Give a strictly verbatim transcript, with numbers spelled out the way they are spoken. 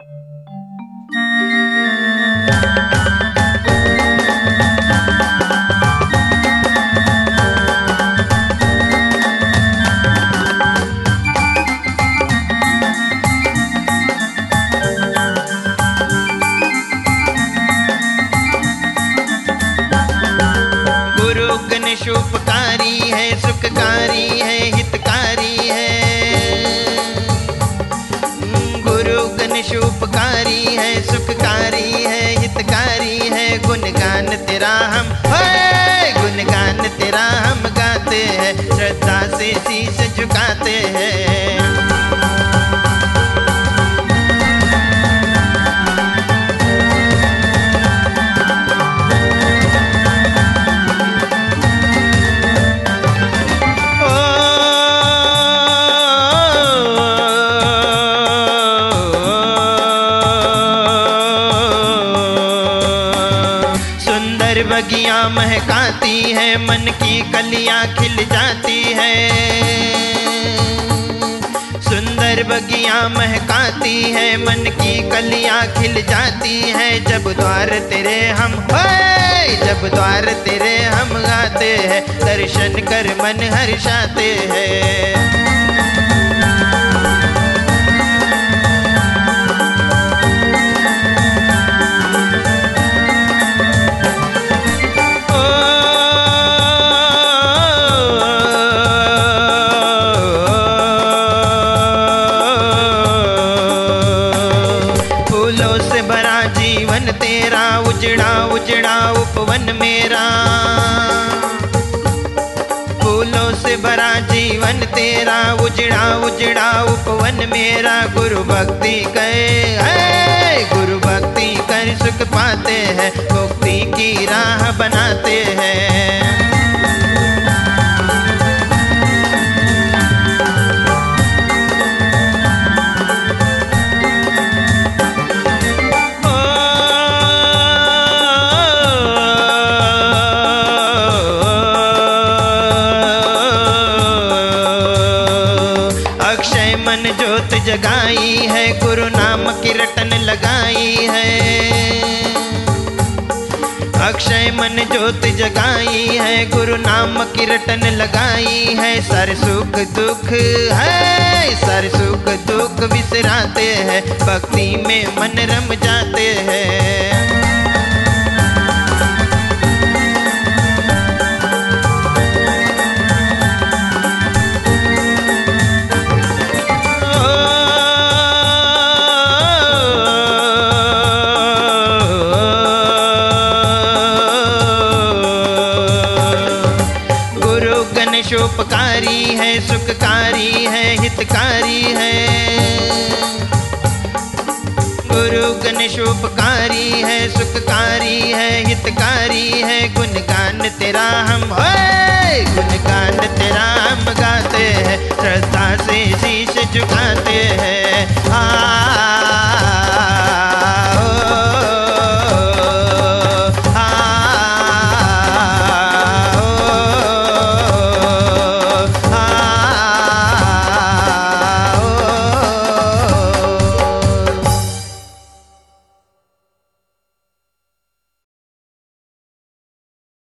शुभकारी है, सुखकारी है, हितकारी है। गुरु गणेश उपकारी है, सुखकारी है, हितकारी है। गुणगान तेरा हम है, गुणगान तेरा हम गाते हैं, श्रद्धा से शीश झुकाते हैं। बगिया महकाती है, मन की कलियां खिल जाती है। सुंदर बगिया महकाती है, मन की कलियां खिल जाती है। जब द्वार तेरे हम है, जब द्वार तेरे हम गाते हैं, दर्शन कर मन हर्षाते हैं। जीवन तेरा उजड़ा उजड़ा उपवन मेरा, फूलों से भरा जीवन तेरा उजड़ा उजड़ा उपवन मेरा। गुरु भक्ति कर है, गुरु भक्ति कर सुख पाते हैं, मुक्ति की राह बनाते हैं। मन ज्योत जगाई है, गुरु नाम की रटन लगाई है। अक्षय मन ज्योत जगाई है, गुरु नाम की रटन लगाई है। सारे सुख दुख है, सारे सुख दुख विसराते हैं, भक्ति में मन रम जाते हैं। उपकारी है, सुखकारी है, हितकारी है। गुरु गणेश उपकारी है, सुखकारी है, हितकारी है। गुणगान तेरा हम है, गुणगान तेरा हम गाते हैं, श्रद्धा से शीश झुकाते हैं।